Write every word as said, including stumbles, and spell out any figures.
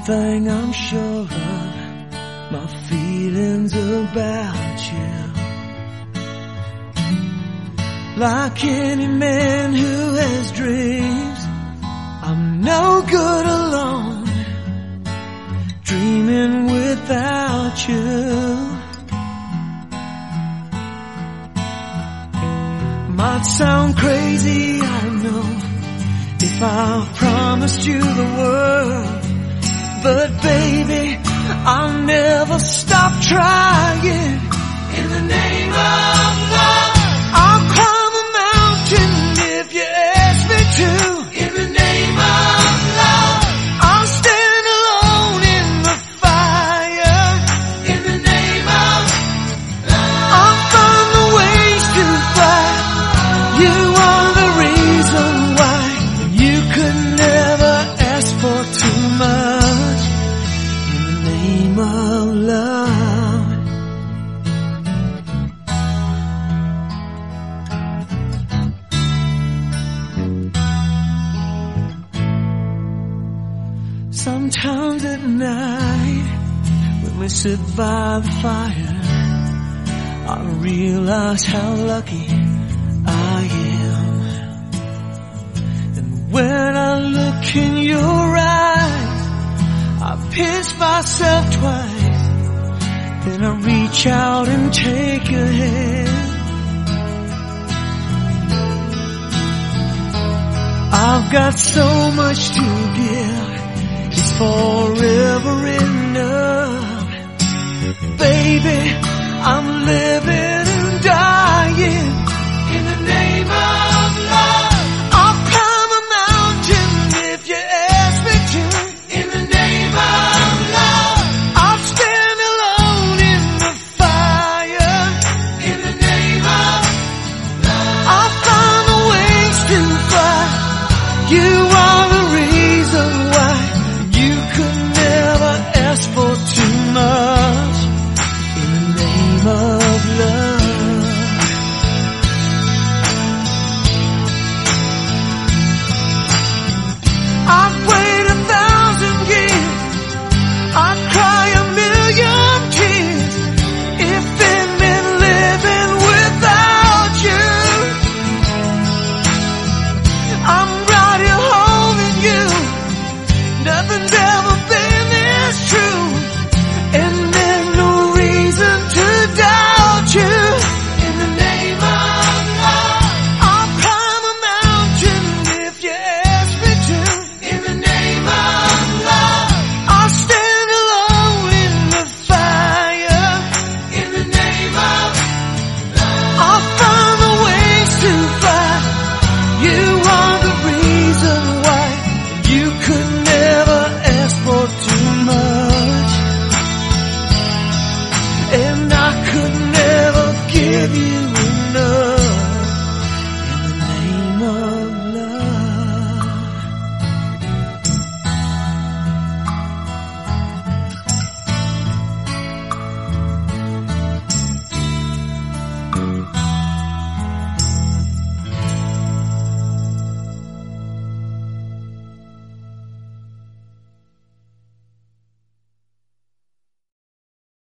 thing I'm sure of, my feelings about you. Like any man who has dreams, I'm no good alone, dreaming without you. Might sound crazy, I know, if I promised you the world, but baby, I'll never stop trying. In the name of love, I'll climb a mountain if you ask me to. In the name of love, I'll stand alone in the fire. In the name of love, I'll find the ways to fly. You are the reason why you could never ask for too much. In the name of love, sometimes at night when we sit by the fire, I realize how lucky I am. And when I look in your eyes, I pinch myself twice, then I reach out and take your hand. I've got so much to give,